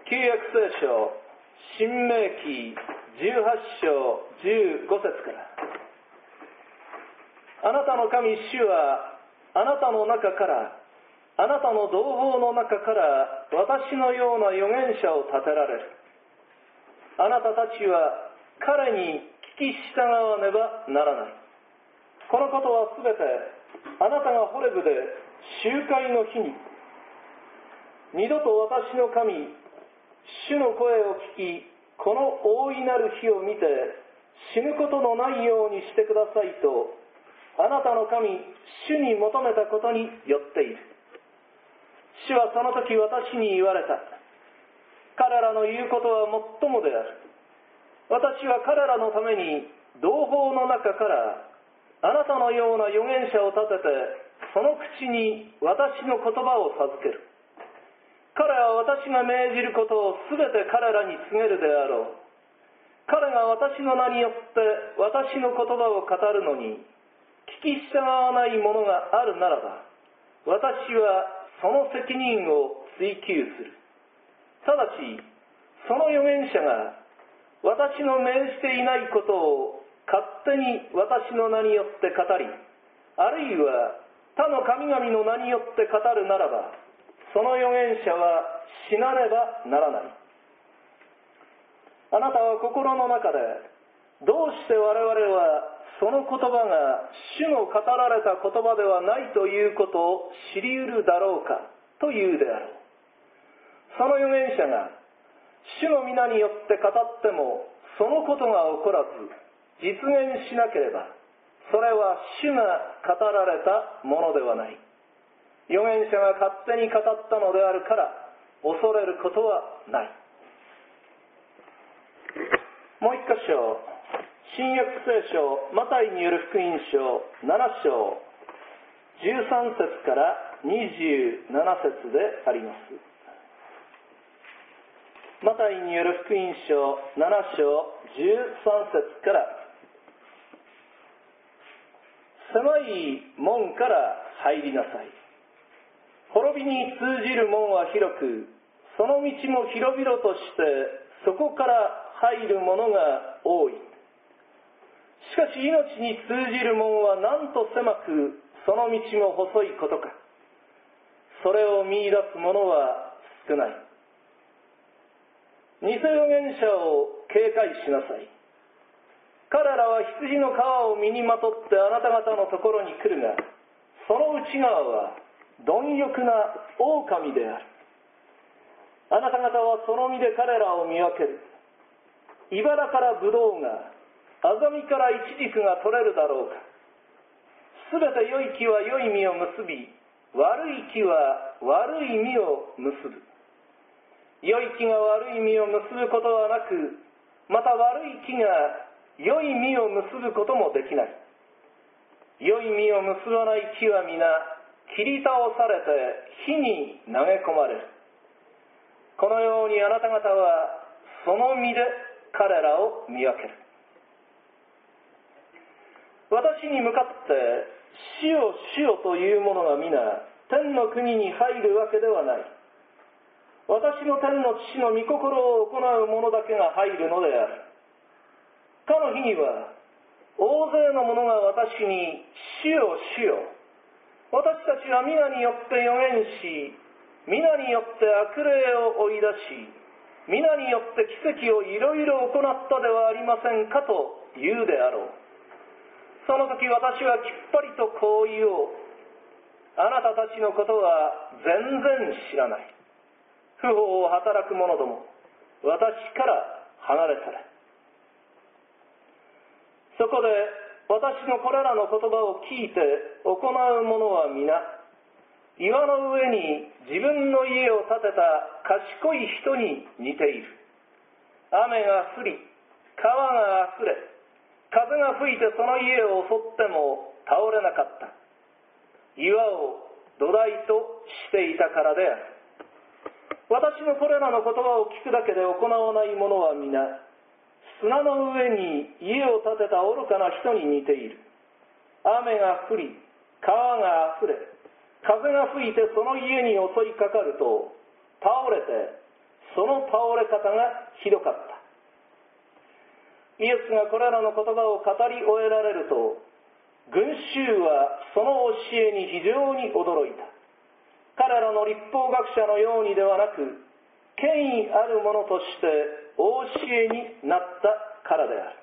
旧約聖書申命記18章15節から、あなたの神主はあなたの中から、あなたの同胞の中から私のような預言者を立てられる。あなたたちは彼に聞き従わねばならない。このことはすべてあなたがホレブで集会の日に、二度と私の神主の声を聞き、この大いなる日を見て死ぬことのないようにしてくださいと、あなたの神主に求めたことによっている。主はその時私に言われた。彼らの言うことはもっともである。私は彼らのために同胞の中からあなたのような預言者を立てて、その口に私の言葉を授ける。彼は私が命じることをすべて彼らに告げるであろう。彼が私の名によって私の言葉を語るのに聞き従わないものがあるならば、私はその責任を追及する。ただし、その預言者が私の命じていないことを勝手に私の名によって語り、あるいは他の神々の名によって語るならば、その預言者は死なねばならない。あなたは心の中で、どうして我々はその言葉が主の語られた言葉ではないということを知り得るだろうかというであろう。その預言者が主の皆によって語ってもそのことが起こらず実現しなければ、それは主が語られたものではない。預言者が勝手に語ったのであるから恐れることはない。もう一箇所、新約聖書マタイによる福音書7章13節から27節であります。マタイによる福音書7章13節から、狭い門から入りなさい。滅びに通じる門は広く、その道も広々としてそこから入る者が多い。しかし命に通じる門はなんと狭く、その道も細いことか。それを見出す者は少ない。偽預言者を警戒しなさい。彼らは羊の皮を身にまとってあなた方のところに来るが、その内側は貪欲な狼である。あなた方はその実で彼らを見分ける。茨からブドウが、アザミからイチジクが取れるだろうか。すべて良い木は良い実を結び、悪い木は悪い実を結ぶ。良い木が悪い実を結ぶことはなく、また悪い木が良い実を結ぶこともできない。良い実を結ばない木は皆切り倒されて火に投げ込まれる。このようにあなた方はその実で彼らを見分ける。私に向かって主よ主よという者が皆天の国に入るわけではない。私の天の父の御心を行う者だけが入るのである。かの日には大勢の者が私に主よ主よ、私たちは皆によって預言し、皆によって悪霊を追い出し、皆によって奇跡をいろいろ行ったではありませんかと言うであろう。その時私はきっぱりとこう言おう。あなたたちのことは全然知らない。不法を働く者ども、私から離れたれ。そこで私のこれらの言葉を聞いて行う者は皆、岩の上に自分の家を建てた賢い人に似ている。雨が降り、川があふれ、風が吹いてその家を襲っても倒れなかった。岩を土台としていたからである。私のこれらの言葉を聞くだけで行わない者は皆、砂の上に家を建てた愚かな人に似ている。雨が降り、川があふれ、風が吹いてその家に襲いかかると倒れて、 その倒れ方がひどかった。イエスがこれらの言葉を語り終えられると、群衆はその教えに非常に驚いた。彼らの律法学者のようにではなく、権威ある者としてお教えになったからである。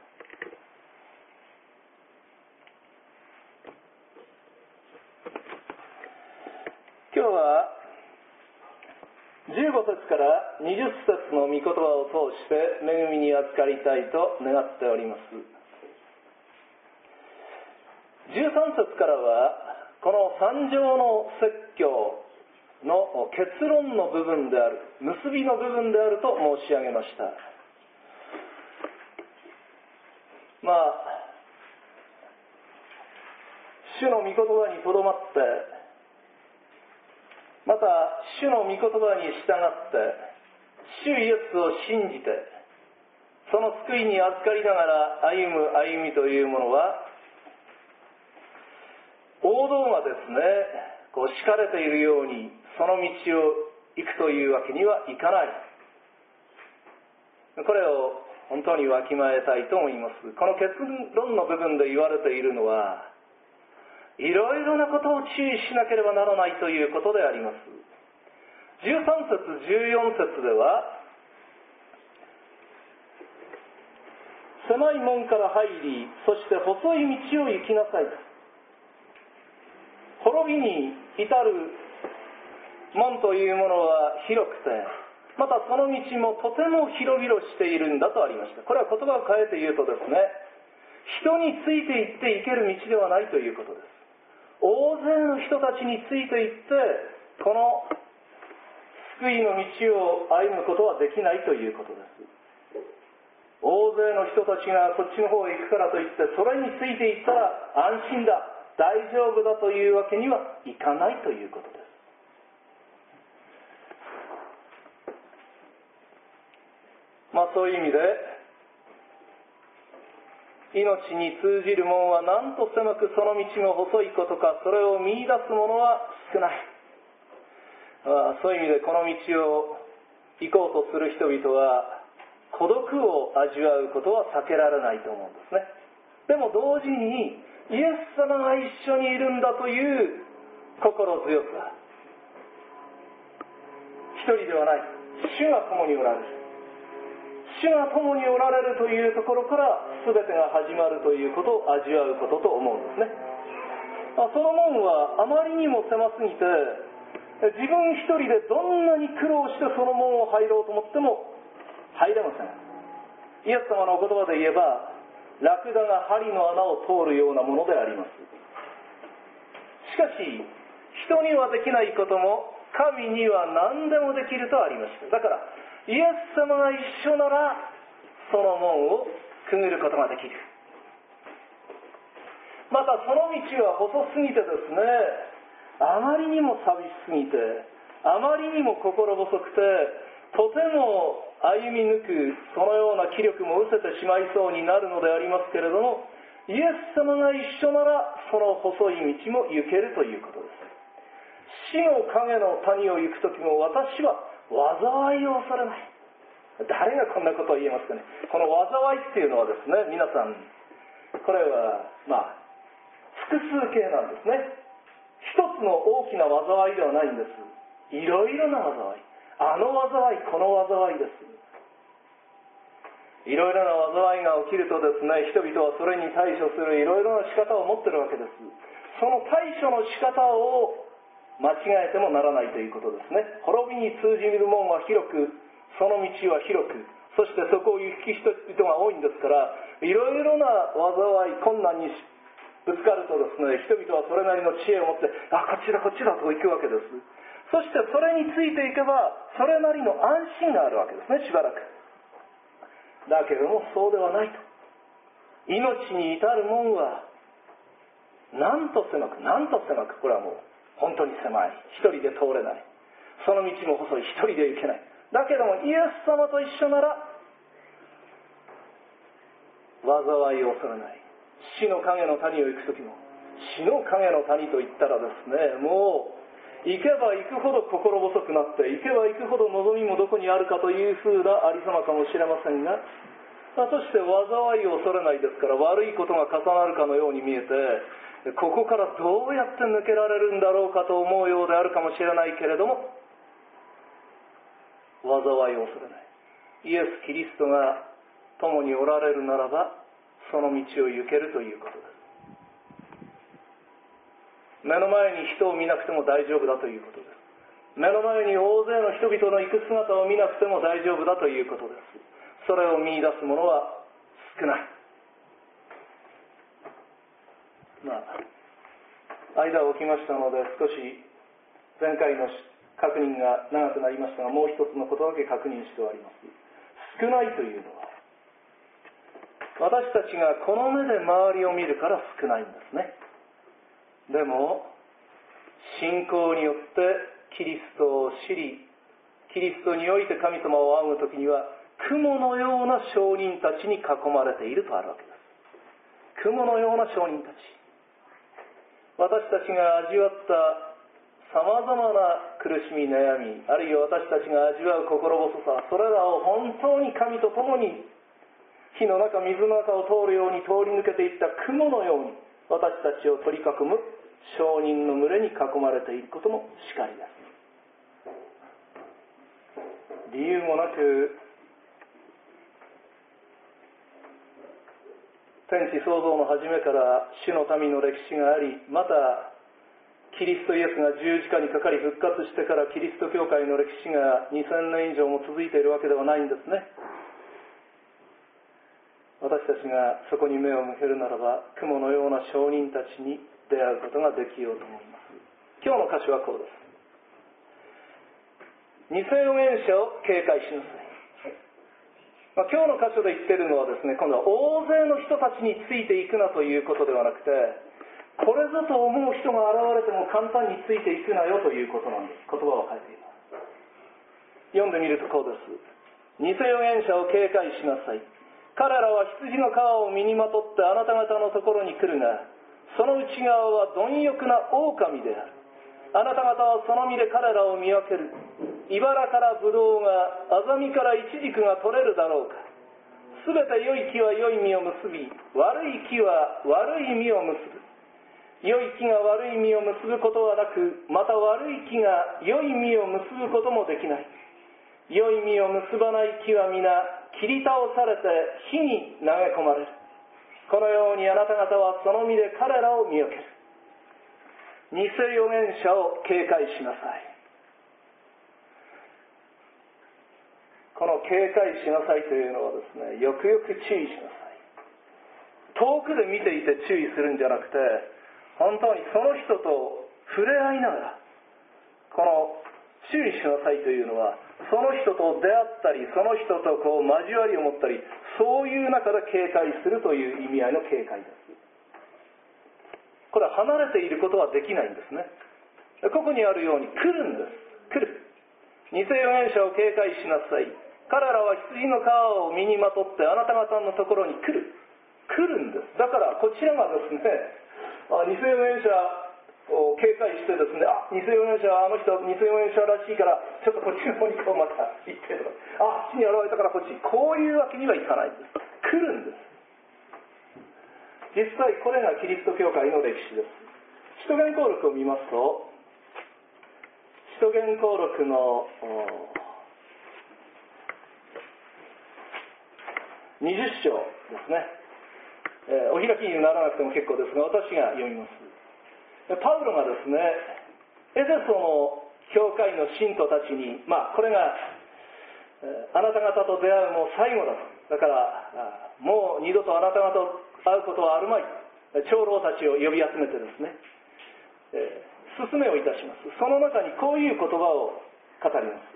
今日は15節から20節の御言葉を通して恵みに預かりたいと願っております。13節からはこの三条の説教の結論の部分である、結びの部分であると申し上げました。主の御言葉にとどまって、また主の御言葉に従って主イエスを信じてその救いに預かりながら歩む歩みというものは王道がですね敷かれているようにその道を行くというわけにはいかない。これを本当にわきまえたいと思います。この結論の部分で言われているのはいろいろなことを注意しなければならないということであります。13節14節では狭い門から入り、そして細い道を行きなさいと。滅びに至る門というものは広くて、またその道もとても広々しているんだとありました。これは言葉を変えて言うとですね、人についていって行ける道ではないということです。大勢の人たちについていってこの救いの道を歩むことはできないということです。大勢の人たちがそっちの方へ行くからといってそれについていったら安心だ、大丈夫だというわけにはいかないということです。そういう意味で命に通じる門はなんと狭くその道が細いことか、それを見出す者は少ない。そういう意味でこの道を行こうとする人々は孤独を味わうことは避けられないと思うんですね。でも同時にイエス様が一緒にいるんだという心強さ、一人ではない、主が共におられる、主が共におられるというところから全てが始まるということを味わうことと思うんですね。その門はあまりにも狭すぎて自分一人でどんなに苦労してその門を入ろうと思っても入れません。イエス様のお言葉で言えばラクダが針の穴を通るようなものであります。しかし人にはできないことも神には何でもできるとありました。だからイエス様が一緒ならその門をくぐることができる。またその道は細すぎてですね、あまりにも寂しすぎて、あまりにも心細くて、とても歩み抜くそのような気力も失せてしまいそうになるのでありますけれども、イエス様が一緒ならその細い道も行けるということです。死の影の谷を行くときも私は災いを恐れない。誰がこんなことを言えますかね。この災いっていうのはですね、皆さんこれは複数形なんですね。一つの大きな災いではないんです。いろいろな災い、あの災い、この災いです。いろいろな災いが起きるとですね、人々はそれに対処するいろいろな仕方を持っているわけです。その対処の仕方を間違えてもならないということですね。滅びに通じる門は広く、その道は広く、そしてそこを行く人々が多いんですから、いろいろな災い、困難にぶつかるとですね、人々はそれなりの知恵を持って、こっちだこっちだと行くわけです。そしてそれについていけば、それなりの安心があるわけですね、しばらく。だけどもそうではないと。命に至る門はなんと狭く、なんと狭く、これはもう本当に狭い、一人で通れない、その道も細い、一人で行けない。だけどもイエス様と一緒なら災いを恐れない。死の影の谷を行くときも、死の影の谷といったらですね、もう行けば行くほど心細くなって、行けば行くほど望みもどこにあるかというふうなありさまかもしれませんが、そして災いを恐れないですから、悪いことが重なるかのように見えて、ここからどうやって抜けられるんだろうかと思うようであるかもしれないけれども、災いを恐れない。イエス・キリストが共におられるならば、その道を行けるということです。目の前に人を見なくても大丈夫だということです。目の前に大勢の人々の行く姿を見なくても大丈夫だということです。それを見出す者は少ない。間を置きましたので、少し前回の確認が長くなりましたが、もう一つのことだけ確認しております。少ないというのは、私たちがこの目で周りを見るから少ないんですね。でも信仰によってキリストを知り、キリストにおいて神様を仰ぐときには、雲のような証人たちに囲まれているとあるわけです。雲のような証人たち、私たちが味わったさまざまな苦しみ悩み、あるいは私たちが味わう心細さ、それらを本当に神と共に火の中水の中を通るように通り抜けていった雲のように、私たちを取り囲む証人の群れに囲まれていることもしかりです。理由もなく天地創造の初めから主の民の歴史があり、またキリストイエスが十字架にかかり復活してからキリスト教会の歴史が2000年以上も続いているわけではないんですね。私たちがそこに目を向けるならば、雲のような証人たちに出会うことができようと思います。今日の歌詞はこうです。偽預言者を警戒しなさい。今日の箇所で言っているのはですね、今度は大勢の人たちについていくなということではなくて、これぞと思う人が現れても簡単についていくなよということなんです。言葉を変えています。読んでみるとこうです。偽預言者を警戒しなさい。彼らは羊の皮を身にまとってあなた方のところに来るが、その内側は貪欲な狼である。あなた方はその実で彼らを見分ける。茨からブドウが、アザミからイチジクが取れるだろうか。すべて良い木は良い実を結び、悪い木は悪い実を結ぶ。良い木が悪い実を結ぶことはなく、また悪い木が良い実を結ぶこともできない。良い実を結ばない木は皆切り倒されて火に投げ込まれる。このようにあなた方はその実で彼らを見分ける。偽預言者を警戒しなさい。この警戒しなさいというのはですね、よくよく注意しなさい。遠くで見ていて注意するんじゃなくて、本当にその人と触れ合いながら、この注意しなさいというのは、その人と出会ったり、その人と交わりを持ったり、そういう中で警戒するという意味合いの警戒です。これは離れていることはできないんですね。ここにあるように来るんです。来る。偽預言者を警戒しなさい。彼らは羊の皮を身にまとってあなた方のところに来る。来るんです。だからこちらがですね、偽預言者を警戒してですね、偽預言者はあの人偽預言者らしいからちょっとこっちの方にこうまた行ってとか、あっちに現れたからこっち、こういうわけにはいかないんです。来るんです。実際これがキリスト教会の歴史です。使徒言行録を見ますと、使徒言行録の20章ですね、お開きにならなくても結構ですが、私が読みます。パウロがですね、エゼソの教会の信徒たちに、これがあなた方と出会うもう最後だと。だからもう二度とあなた方と会うことはあるまい。長老たちを呼び集めてですね、勧めをいたします。その中にこういう言葉を語ります。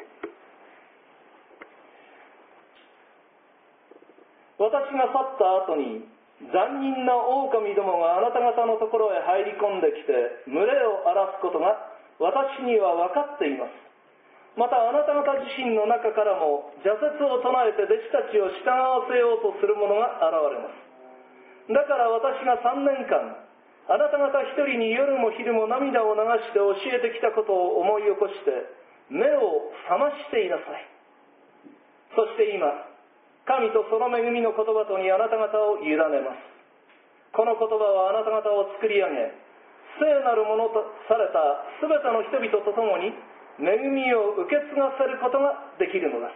私が去った後に残忍な狼どもがあなた方のところへ入り込んできて群れを荒らすことが私には分かっています。またあなた方自身の中からも邪説を唱えて弟子たちを従わせようとする者が現れます。だから私が3年間あなた方一人に夜も昼も涙を流して教えてきたことを思い起こして目を覚ましていなさい。そして今、神とその恵みの言葉とにあなた方を委ねます。この言葉はあなた方を作り上げ、聖なるものとされたすべての人々と共に恵みを受け継がせることができるのです。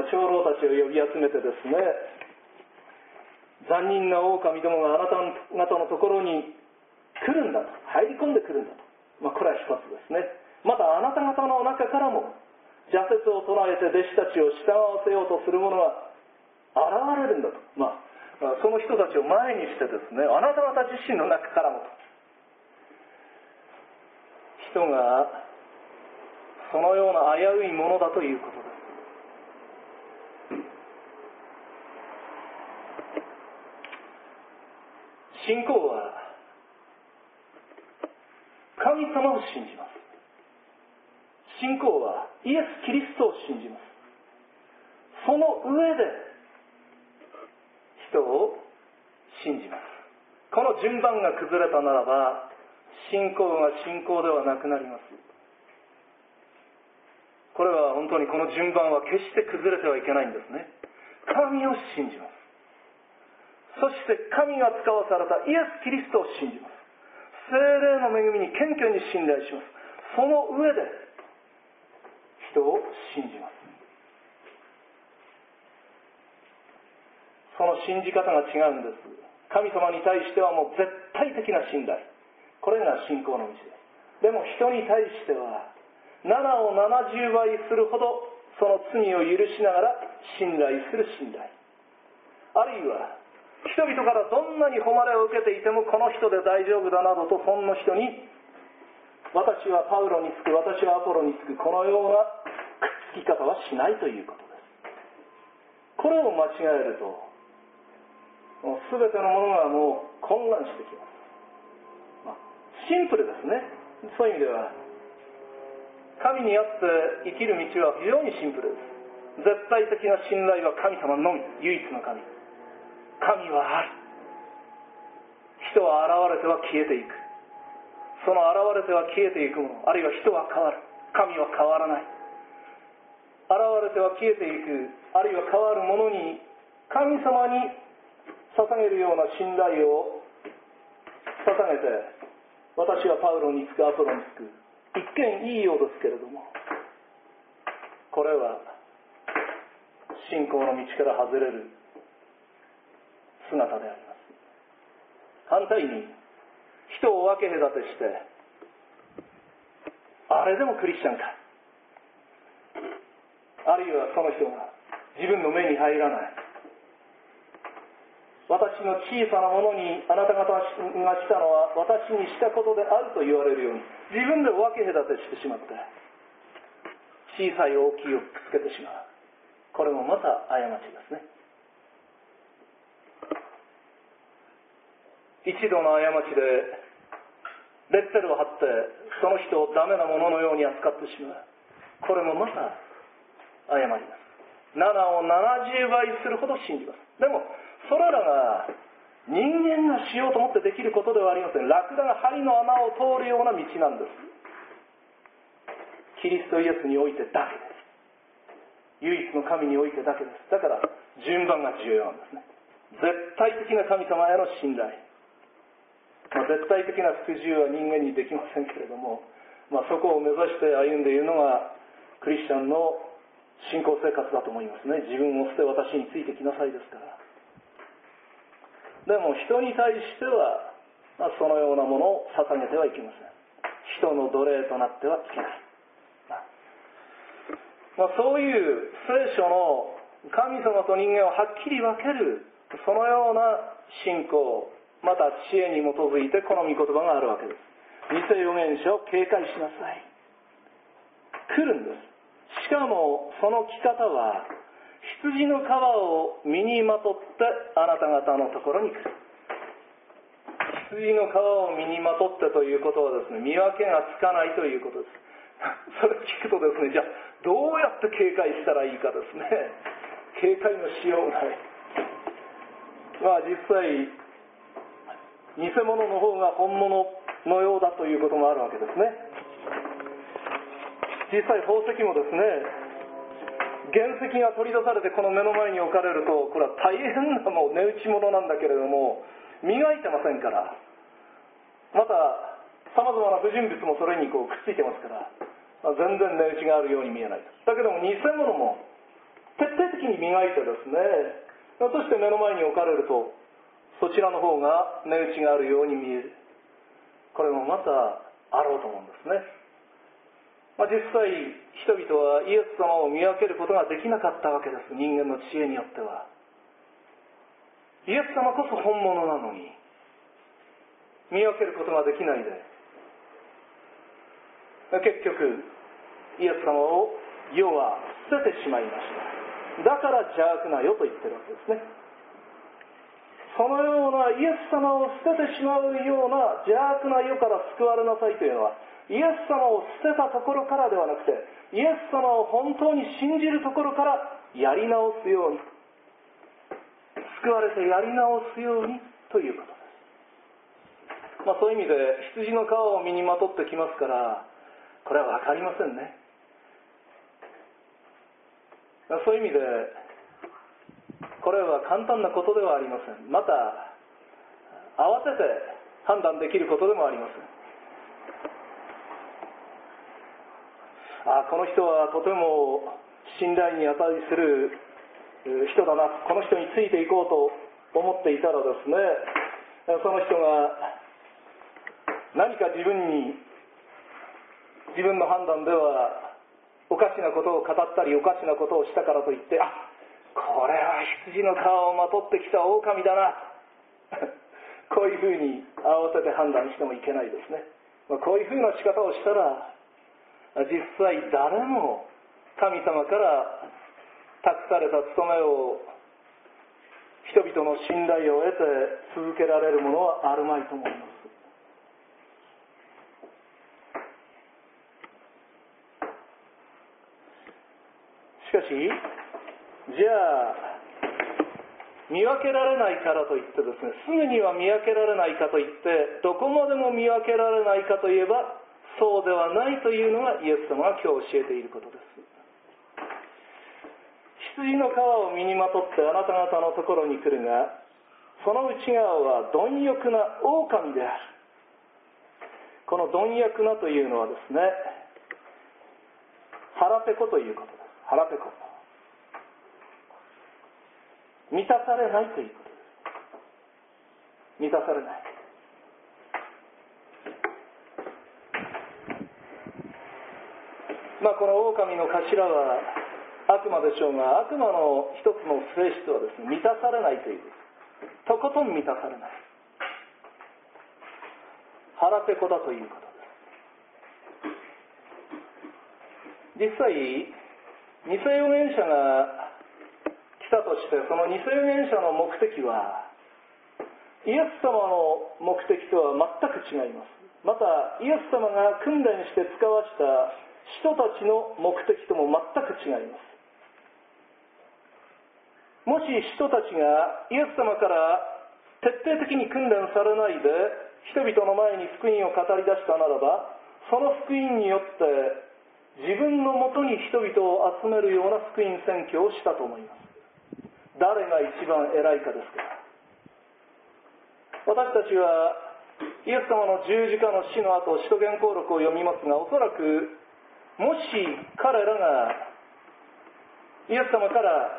長老たちを呼び集めてですね、残忍な狼どもがあなた方のところに来るんだと、入り込んでくるんだと、これは一つですね。またあなた方の中からも邪説を唱えて弟子たちを従わせようとする者が現れるんだと、その人たちを前にしてですね、あなた方自身の中からもと、人がそのような危ういものだということです。信仰は神様を信じます。信仰はイエス・キリストを信じます。その上で人を信じます。この順番が崩れたならば信仰が信仰ではなくなります。これは本当にこの順番は決して崩れてはいけないんですね。神を信じます。そして神が使わされたイエス・キリストを信じます。聖霊の恵みに謙虚に信頼します。その上で人を信じます。その信じ方が違うんです。神様に対してはもう絶対的な信頼、これが信仰の道です。でも人に対しては7を70倍するほどその罪を許しながら信頼する信頼、あるいは人々からどんなに誉れを受けていてもこの人で大丈夫だなどとそんな人に私はパウロにつく、私はアポロにつく、このようなくっつき方はしないということです。これを間違えるともう全てのものがもう混乱してきます。シンプルですね。そういう意味では神にあって生きる道は非常にシンプルです。絶対的な信頼は神様のみ、唯一の神。神はある。人は現れては消えていく。その現れては消えていくもの、あるいは人は変わる。神は変わらない。現れては消えていく、あるいは変わるものに神様に捧げるような信頼を捧げて、私はパウロにつく、アポロにつく、一見いいようですけれども、これは信仰の道から外れる姿であります。反対に人を分け隔てして、あれでもクリスチャンか、あるいはその人が自分の目に入らない、私の小さなものにあなた方がしたのは私にしたことであると言われるように、自分で分け隔てしてしまって小さい大きいをくっつけてしまう。これもまた過ちですね。一度の過ちでレッテルを貼ってその人をダメなもののように扱ってしまう。これもまた過ちです。7を70倍するほど信じます。でもそれらが人間がしようと思ってできることではありません。ラクダが針の穴を通るような道なんです。キリストイエスにおいてだけです。唯一の神においてだけです。だから順番が重要なんですね。絶対的な神様への信頼、絶対的な服従は人間にできませんけれども、そこを目指して歩んでいるのがクリスチャンの信仰生活だと思いますね。自分を捨て私についてきなさいですから。でも人に対しては、そのようなものを捧げてはいけません。人の奴隷となってはいけない。そういう聖書の神様と人間をはっきり分けるそのような信仰、また知恵に基づいてこの御言葉があるわけです。偽預言者を警戒しなさい。来るんです。しかもその来方は羊の皮を身にまとってあなた方のところに来る。羊の皮を身にまとってということはですね、見分けがつかないということです。それ聞くとですね、じゃあどうやって警戒したらいいかですね。警戒のしようがない。実際偽物の方が本物のようだということもあるわけですね。実際宝石もですね、原石が取り出されてこの目の前に置かれると、これは大変なもう値打ち物なんだけれども、磨いてませんから、またさまざまな不純物もそれにくっついてますから、全然値打ちがあるように見えないと。だけども偽物も徹底的に磨いてですね、そして目の前に置かれると、そちらの方が値打ちがあるように見える。これもまたあろうと思うんですね。実際人々はイエス様を見分けることができなかったわけです。人間の知恵によっては。イエス様こそ本物なのに見分けることができないで、結局イエス様を世は捨ててしまいました。だから邪悪な世と言ってるわけですね。そのようなイエス様を捨ててしまうような邪悪な世から救われなさいというのは、イエス様を捨てたところからではなくて、イエス様を本当に信じるところからやり直すように、救われてやり直すようにということです。そういう意味で羊の皮を身にまとってきますから、これは分かりませんね。そういう意味でこれは簡単なことではありません。また慌てて判断できることでもありません。この人はとても信頼に値する人だな、この人についていこうと思っていたらですね、その人が何か自分の判断ではおかしなことを語ったりおかしなことをしたからといって、これは羊の皮をまとってきた狼だなこういうふうに慌てて判断してもいけないですね。こういうふうな仕方をしたら、実際誰も神様から託された務めを、人々の信頼を得て続けられるものはあるまいと思います。しかし、じゃあ見分けられないからといってですね、すぐには見分けられないかといってどこまでも見分けられないかといえば、そうではないというのがイエス様が今日教えていることです。羊の皮を身にまとってあなた方のところに来るが、その内側は貪欲な狼である。この貪欲なというのはですね、腹ペコということです。腹ペコ、満たされないということです。満たされない。この狼の頭は悪魔でしょうが、悪魔の一つの性質はですね、満たされないという、とことん満たされない、腹ペコだということです。実際偽預言者が来たとして、その偽預言者の目的はイエス様の目的とは全く違います。またイエス様が訓練して使わした人たちの目的とも全く違います。もし人たちがイエス様から徹底的に訓練されないで人々の前に福音を語り出したならば、その福音によって自分のもとに人々を集めるような福音宣教をしたと思います。誰が一番偉いかですから。私たちはイエス様の十字架の死の後、使徒言行録を読みますが、おそらくもし彼らがイエス様から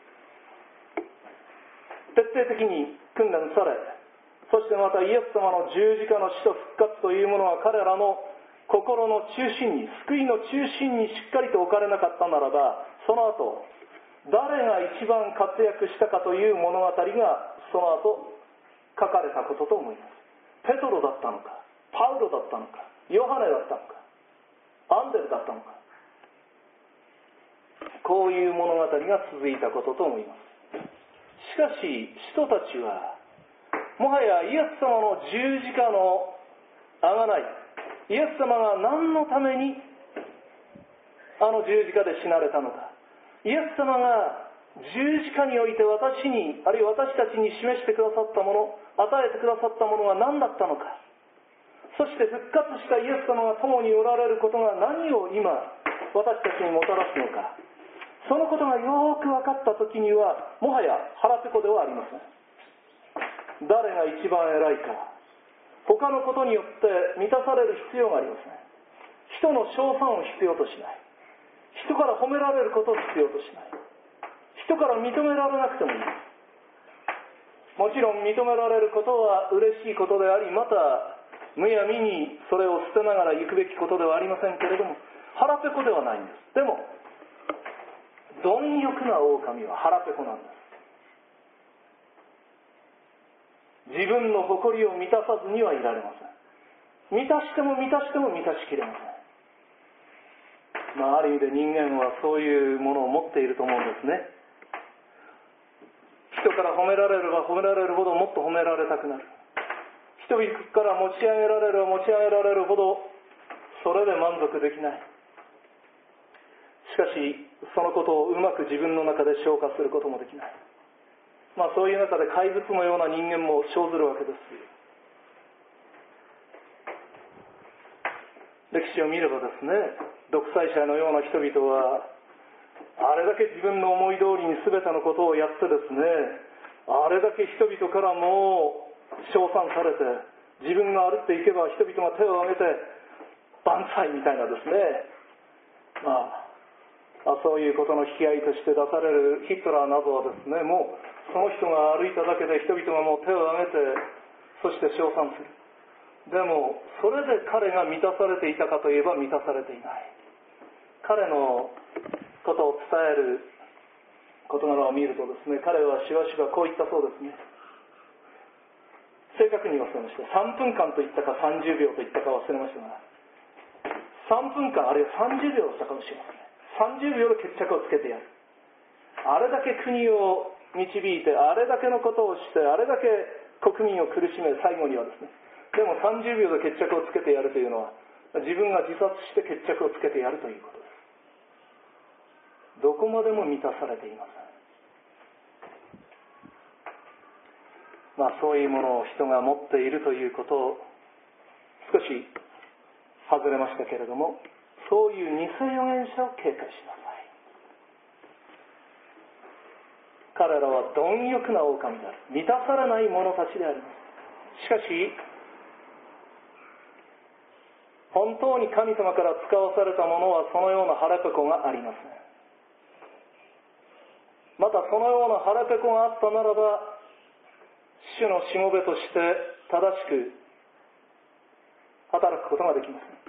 徹底的に訓練され、そしてまたイエス様の十字架の死と復活というものは彼らの心の中心に、救いの中心にしっかりと置かれなかったならば、その後誰が一番活躍したかという物語がその後書かれたことと思います。ペトロだったのか、パウロだったのか、ヨハネだったのか、アンデルだったのか、こういう物語が続いたことと思います。しかし人たちはもはやイエス様の十字架の贖い、イエス様が何のためにあの十字架で死なれたのか、イエス様が十字架において私に、あるいは私たちに示してくださったもの、与えてくださったものが何だったのか、そして復活したイエス様が共におられることが何を今私たちにもたらすのか、そのことがよく分かった時にはもはや腹ペコではありません。誰が一番偉いか、他のことによって満たされる必要がありません。人の称賛を必要としない。人から褒められることを必要としない。人から認められなくてもいい。もちろん認められることは嬉しいことであり、またむやみにそれを捨てながら行くべきことではありませんけれども、腹ペコではないんです。でも貪欲な狼は腹ペコなんです。自分の誇りを満たさずにはいられません。満たしても満たしても満たしきれません。ある意味で人間はそういうものを持っていると思うんですね。人から褒められれば褒められるほどもっと褒められたくなる。人々から持ち上げられれば持ち上げられるほどそれで満足できない。しかしそのことをうまく自分の中で消化することもできない。そういう中で怪物のような人間も生ずるわけです。歴史を見ればですね、独裁者のような人々はあれだけ自分の思い通りに全てのことをやってですね、あれだけ人々からも称賛されて、自分が歩っていけば人々が手を挙げて万歳みたいなですね、そういうことの引き合いとして出されるヒトラーなどはですね、もうその人が歩いただけで人々がもう手を挙げて、そして称賛する。でもそれで彼が満たされていたかといえば満たされていない。彼のことを伝える事柄を見るとですね、彼はしばしばこう言ったそうですね。正確に忘れました。3分間と言ったか30秒と言ったか忘れましたが、3分間あるいは30秒だったかもしれません。30秒で決着をつけてやる。あれだけ国を導いて、あれだけのことをして、あれだけ国民を苦しめ、最後にはですね、でも30秒で決着をつけてやるというのは、自分が自殺して決着をつけてやるということです。どこまでも満たされていません。そういうものを人が持っているということを少し外れましたけれども、そういう偽預言者を警戒しなさい。彼らは貪欲な狼である。満たされない者たちであります。しかし本当に神様から使わされたものはそのような腹ペコがありません。またそのような腹ペコがあったならば、主のしもべとして正しく働くことができません。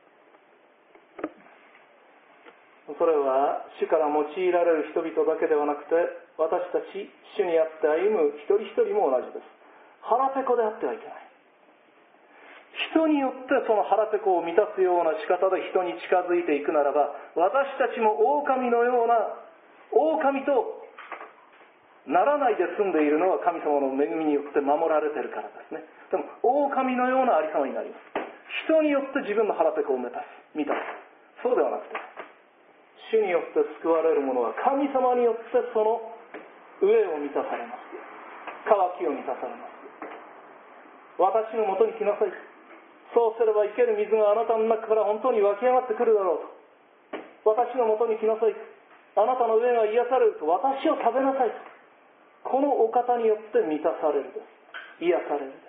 それは主から用いられる人々だけではなくて、私たち主にあって歩む一人一人も同じです。腹ペコであってはいけない。人によってその腹ペコを満たすような仕方で人に近づいていくならば、私たちも狼のような狼とならないで済んでいるのは神様の恵みによって守られているからですね。でも狼のようなありさまになります。人によって自分の腹ペコを満たす。そうではなくて、主によって救われる者は神様によってその上を満たされます。渇きを満たされます。私のもとに来なさい。そうすれば生ける水があなたの中から本当に湧き上がってくるだろうと。私のもとに来なさい。あなたの上が癒されると。私を食べなさいと。このお方によって満たされるです。癒されるです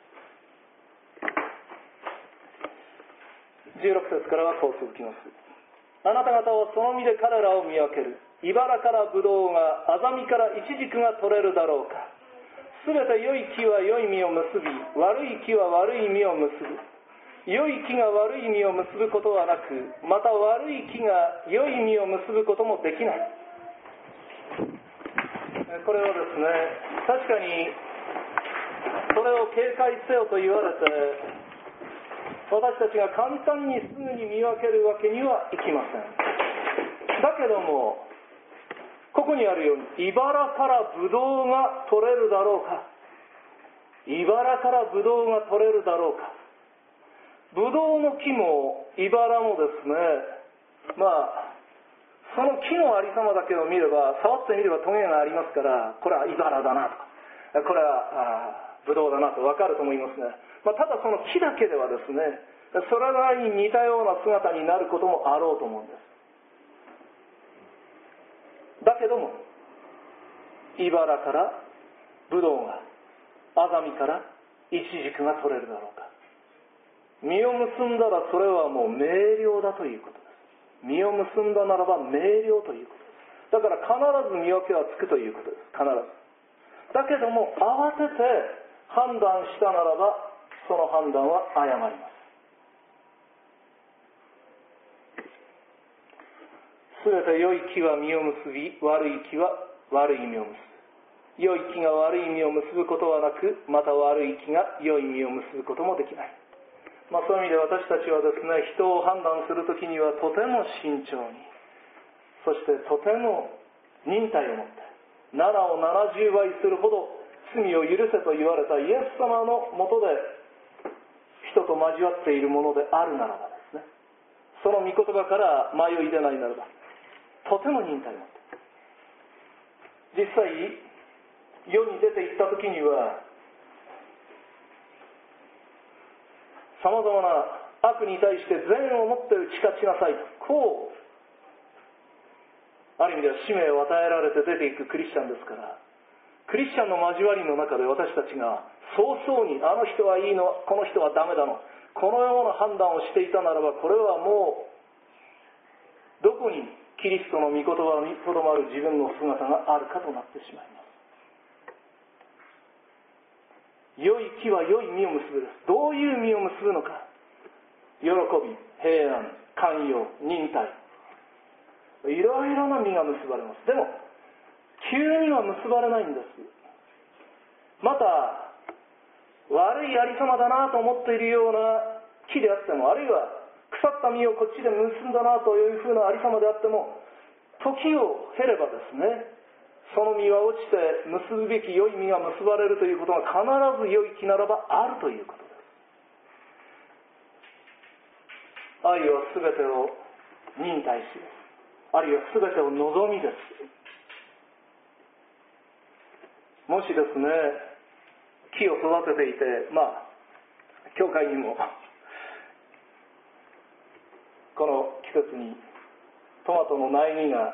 。16節からはこう続きます。あなた方はその実で彼らを見分ける。茨からブドウが、アザミからイチジクが取れるだろうか。すべて良い木は良い実を結び、悪い木は悪い実を結ぶ。良い木が悪い実を結ぶことはなく、また悪い木が良い実を結ぶこともできない。これはですね、確かにそれを警戒せよと言われて、私たちが簡単にすぐに見分けるわけにはいきません。だけども、ここにあるように、茨からブドウが取れるだろうか。茨からブドウが取れるだろうか。ブドウの木も茨もですね、 その木のありさまだけを見れば、触ってみればトゲがありますから、これは茨だなとか、これはブドウだなと分かると思いますが、ただその木だけではですね、それぐらいに似たような姿になることもあろうと思うんです。だけども、茨からブドウが、アザミからイチジクが取れるだろうか。実を結んだらそれはもう明瞭だということです。実を結んだならば明瞭ということです。だから必ず見分けはつくということです。必ず。だけども慌てて判断したならば、その判断は誤ります。すべて良い木は実を結び、悪い木は悪い実を結ぶ。良い木が悪い実を結ぶことはなく、また悪い木が良い実を結ぶこともできない。そういう意味で私たちはですね、人を判断するときにはとても慎重に、そしてとても忍耐を持って、7を70倍するほど罪を許せと言われたイエス様のもとで人と交わっているものであるならばですね、その御言葉から迷い出ないならば、とても忍耐を持って、実際世に出て行ったときには、さまざまな悪に対して善をもって打ち勝ちなさいと、こうある意味では使命を与えられて出ていくクリスチャンですから、クリスチャンの交わりの中で私たちが早々にあの人はいいの、この人はダメだの、このような判断をしていたならば、これはもうどこにキリストの御言葉にとどまる自分の姿があるかとなってしまいます。良い木は良い実を結ぶです。どういう実を結ぶのか。喜び、平安、寛容、忍耐、いろいろな実が結ばれます。でも急には結ばれないんです。また悪いありさまだなと思っているような木であっても、あるいは腐った実をこっちで結んだなというふうなありさまであっても、時を経ればですね、その実は落ちて結ぶべき良い実が結ばれるということが必ず良い木ならばあるということです。愛はすべてを忍耐しです。あるいはすべてを望みです。もしですね、木を育てていて、教会にもこの季節にトマトの苗木が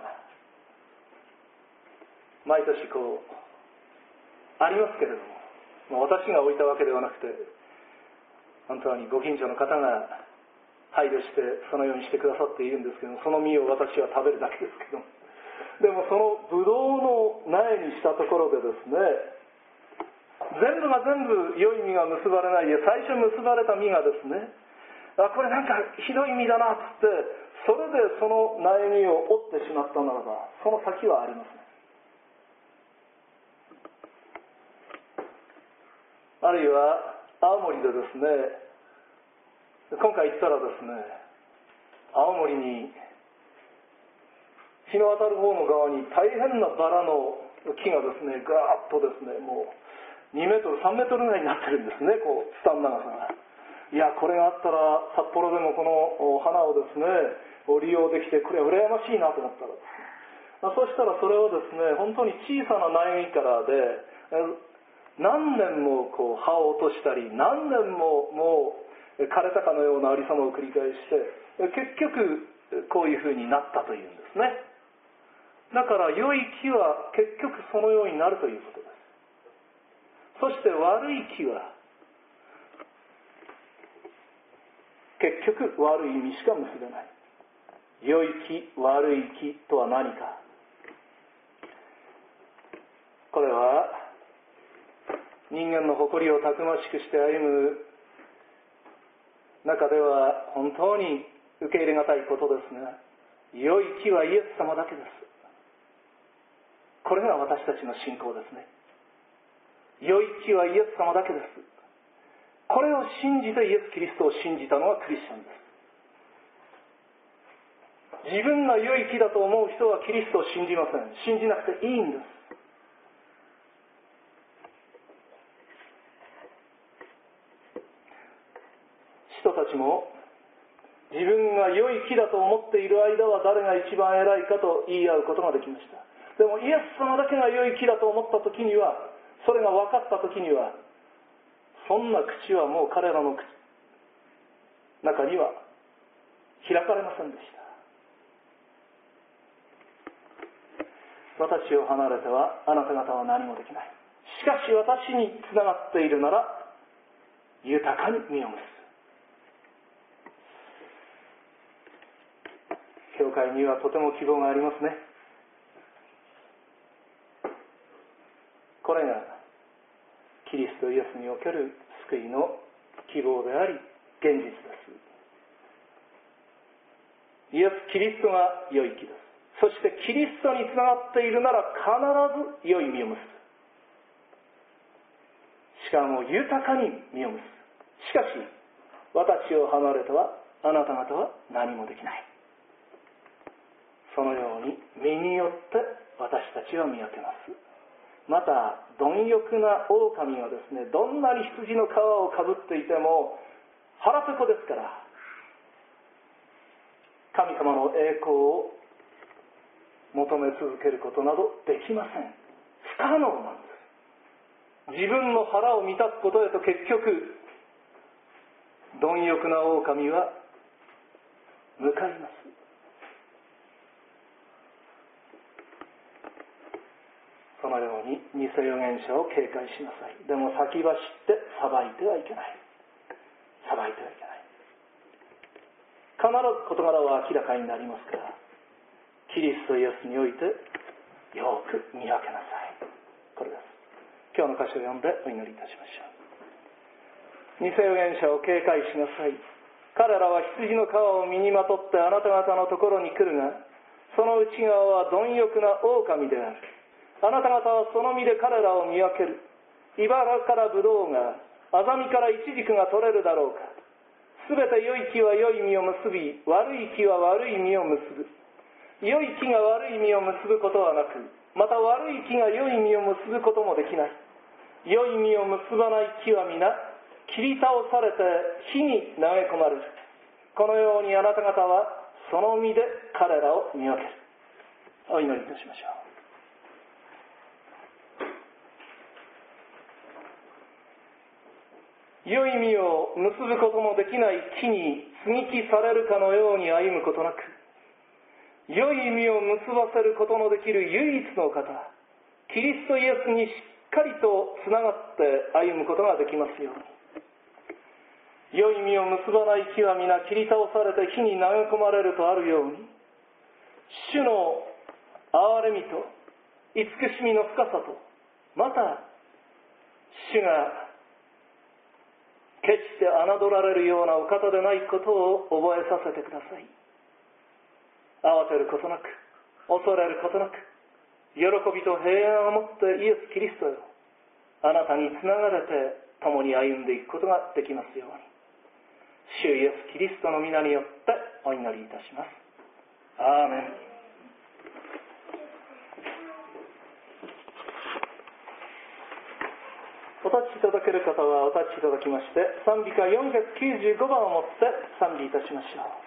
毎年ありますけれども、私が置いたわけではなくて、本当にご近所の方が配慮してそのようにしてくださっているんですけども、その実を私は食べるだけですけども、でもそのブドウの苗にしたところでですね、全部が全部良い実が結ばれないで、最初結ばれた実がですね、これなんかひどい実だなっつって、それでその苗木を折ってしまったならば、その先はありません。あるいは青森でですね、今回行ったらですね、青森に日の当たる方の側に大変なバラの木がですね、ガーッとですね、もう2メートル3メートルぐらいになってるんですね、ツタの長さが。いや、これがあったら札幌でもこの花をですね利用できて、これは羨ましいなと思ったらですね、そしたらそれをですね、本当に小さな苗木からで何年も葉を落としたり、何年ももう枯れたかのようなありさまを繰り返して、結局こういうふうになったというんですね。だから良い木は結局そのようになるということです。そして悪い木は結局悪い実しか結べない。良い木、悪い木とは何か。これは人間の誇りをたくましくして歩む中では本当に受け入れがたいことですが、良い木はイエス様だけです。これが私たちの信仰ですね。良い木はイエス様だけです。これを信じてイエス・キリストを信じたのはクリスチャンです。自分が良い木だと思う人はキリストを信じません。信じなくていいんです。人たちも自分が良い木だと思っている間は誰が一番偉いかと言い合うことができました。でもイエス様だけが良い木だと思った時には、それが分かった時には、そんな口はもう彼らの中には開かれませんでした。私を離れてはあなた方は何もできない。しかし私につながっているなら豊かに実を結ぶ。教会にはとても希望がありますね。これがキリストイエスにおける救いの希望であり現実です。イエス・キリストが良い木です。そしてキリストにつながっているなら必ず良い実を結ぶ。しかも豊かに実を結ぶ。しかし私を離れてはあなた方は何もできない。そのように実によって私たちは見分けます。また貪欲な狼がですね、どんなに羊の皮をかぶっていても腹ペコですから、神様の栄光を求め続けることなどできません。不可能なんです。自分の腹を満たすことへと結局貪欲な狼は向かいます。そのように偽預言者を警戒しなさい。でも先走って裁いてはいけない。裁いてはいけない。必ず事柄は明らかになりますから、キリストイエスにおいてよく見分けなさい。これです。今日の箇所を読んでお祈りいたしましょう。偽預言者を警戒しなさい。彼らは羊の皮を身にまとってあなた方のところに来るが、その内側は貪欲な狼である。あなた方はその実で彼らを見分ける。茨からブドウが、アザミからイチジクが取れるだろうか。すべて良い木は良い実を結び、悪い木は悪い実を結ぶ。良い木が悪い実を結ぶことはなく、また悪い木が良い実を結ぶこともできない。良い実を結ばない木は皆切り倒されて火に投げ込まれる。このようにあなた方はその実で彼らを見分ける。お祈りいたしましょう。良い実を結ぶことのできない木に接ぎ木されるかのように歩むことなく、良い実を結ばせることのできる唯一の方、キリストイエスにしっかりとつながって歩むことができますように。良い実を結ばない木は皆切り倒されて火に投げ込まれるとあるように、主の憐れみと慈しみの深さと、また主が決して侮られるようなお方でないことを覚えさせてください。慌てることなく、恐れることなく、喜びと平安をもってイエス・キリストよ、あなたにつながれて共に歩んでいくことができますように。主イエス・キリストの皆によってお祈りいたします。アーメン。お立ちいただける方はお立ちいただきまして、賛美歌495番をもって賛美いたしましょう。